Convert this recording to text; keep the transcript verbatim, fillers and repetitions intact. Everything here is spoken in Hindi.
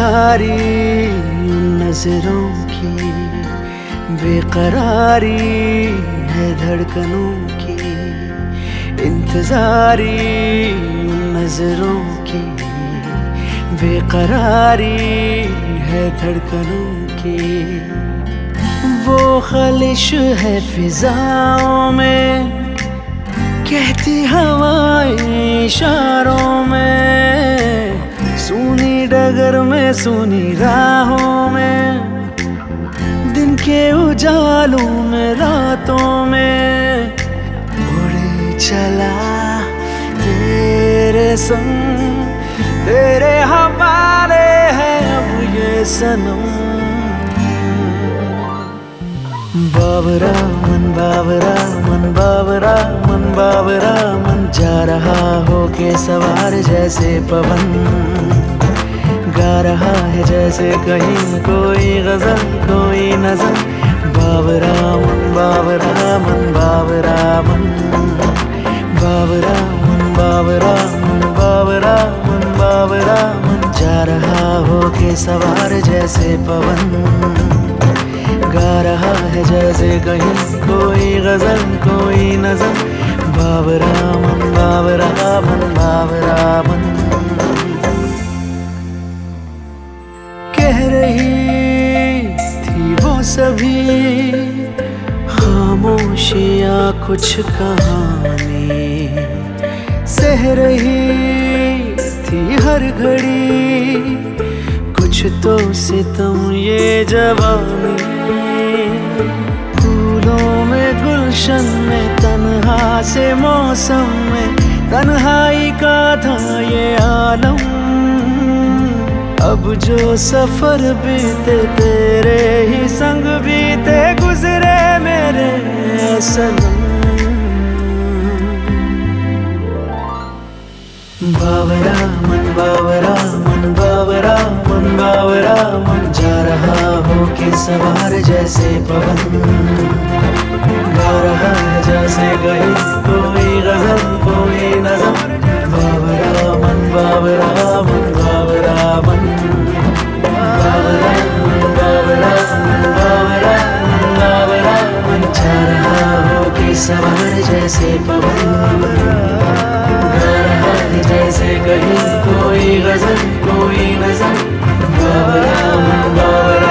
इंतजारी नजरों की, बेकरारी है धड़कनों की। इंतजारी नजरों की, बेकरारी है धड़कनों की। वो खलिश है फिजाओं में, कहती हवाएं इशारों में। सूनी डगर में सूनी राहों में, दिन के उजालों में रातों में। उड़े चला तेरे संग, तेरे हवाले है अब ये सनम। बावरा मन बावरा मन बावरा मन बावरा मन, जा रहा हो के सवार जैसे पवन। गा रहा है जैसे कहीं कोई गजल कोई नज़म। बावरा मन बावरा मन बावरा मन, बावरा मन बावरा मन बावरा मन बावरा मन, जा रहा हो के सवार जैसे पवन। गा रहा है जैसे कहीं कोई गजल कोई नज़म। बावरा मन बावरा मन बावरा मन। कह रही थी वो सभी खामोशियाँ कुछ कहानी, सह रही थी हर घड़ी कुछ तो सितम ये जवानी। फूलों में गुलशन में तन्हा से मौसम में, तन्हाई का था ये आलम। अब जो सफर बीते तेरे ही संग बीते, गुजरे मेरे सनम। बावरा मन बावरा मन बावरा मन बावरा मन, जा रहा हो के सवार जैसे पवन। गा रहा है जैसे कहीं कोई गजल कोई नज़म। बावरा मन बावरा मन बावरा मन, बावरा मन बावरा मन बावरा मन बावरा मन, जा रहा हो के सवार जैसे पवन। जैसे कहीं कोई गजल कोई नज़म। बावरा मन बावरा